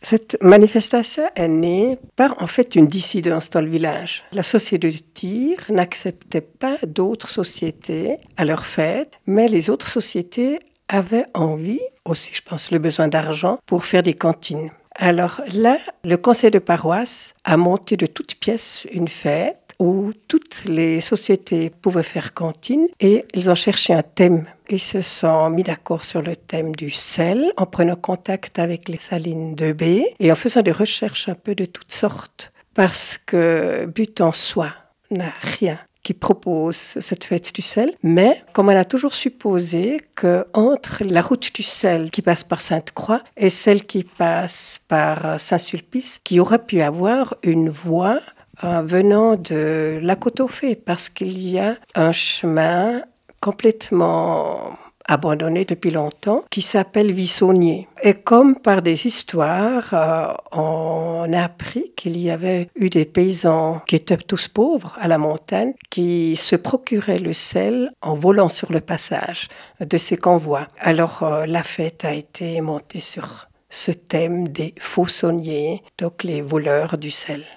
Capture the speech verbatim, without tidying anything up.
Cette manifestation est née par en fait une dissidence dans le village. La société de tir n'acceptait pas d'autres sociétés à leur fête, mais les autres sociétés avaient envie, aussi je pense le besoin d'argent, pour faire des cantines. Alors là, le conseil de paroisse a monté de toutes pièces une fête où toutes les sociétés pouvaient faire cantine et ils ont cherché un thème. Ils se sont mis d'accord sur le thème du sel en prenant contact avec les salines de B et en faisant des recherches un peu de toutes sortes. Parce que but en soi n'a rien qui propose cette fête du sel, mais comme on a toujours supposé qu'entre la route du sel qui passe par Sainte-Croix et celle qui passe par Saint-Sulpice, qu'il y aurait pu avoir une voie euh, venant de la Côte-aux-Fées, parce qu'il y a un chemin complètement abandonné depuis longtemps, qui s'appelle Vissonnier. Et comme par des histoires, euh, on a appris qu'il y avait eu des paysans qui étaient tous pauvres à la montagne, qui se procuraient le sel en volant sur le passage de ces convois. Alors euh, la fête a été montée sur ce thème des faussonniers, donc les voleurs du sel.